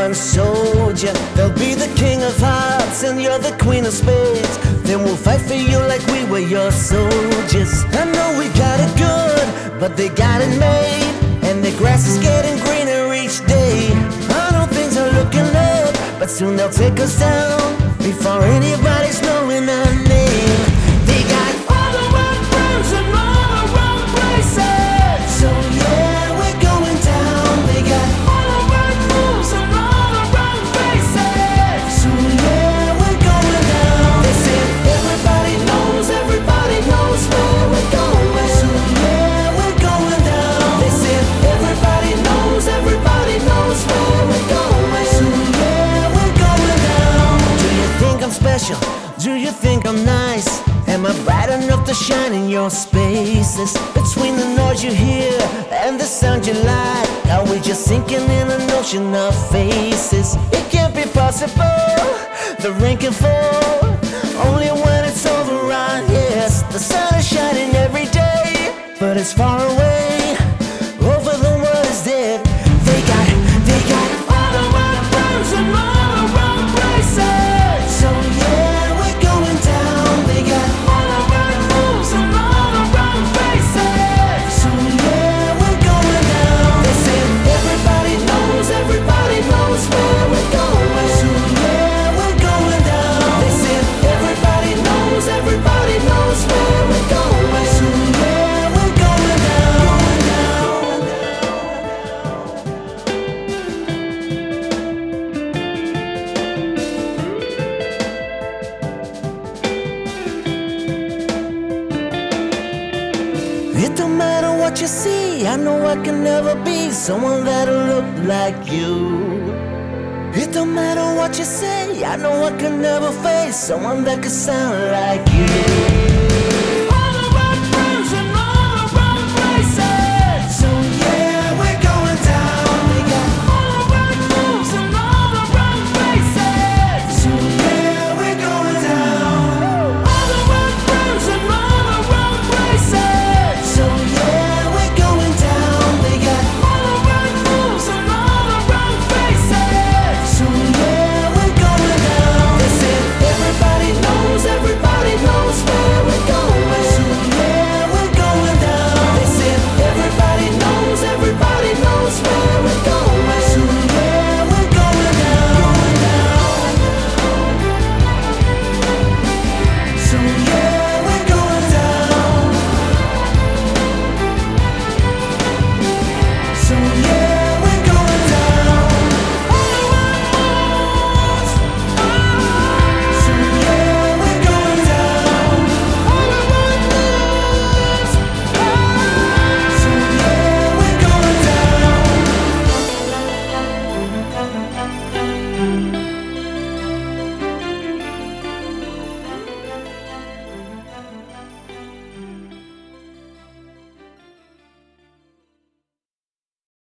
one soldier. They'll be the king of hearts and you're the queen of spades. Then we'll fight for you like we were your soldiers. I know we got it good, but they got it made, and the grass is getting greener each day. I know things are looking up, but soon they'll take us down before anybody's knowing our name. They got all the wrong friends and all the wrong places. So yeah, we're going down. They got all the wrong moves and all the wrong faces. So yeah, we're going down. They said everybody knows where we're going. So yeah, we're going down. They said everybody knows where we're going. So yeah, we're going down. Do you think I'm special? Do you think I'm nice? Am I bright enough to shine in your spaces? Between the noise you hear and the sound you like, are we just sinking in an ocean of faces? It can't be possible, the rain can fall only when it's over, right? Yes, the sun is shining every day, but it's far away, over the world is dead. They got all the wrong birds and all the wrong places. So yeah, we're going down. They got all the wrong moves and all the wrong faces. So yeah, we're going down. They said everybody knows where we're going. So yeah, we're going down. They said everybody knows where we're going. So yeah, we're going down. It don't matter what you see, I know I can never be someone that'll look like you. It don't matter what you say, I know I can never face someone that could sound like you.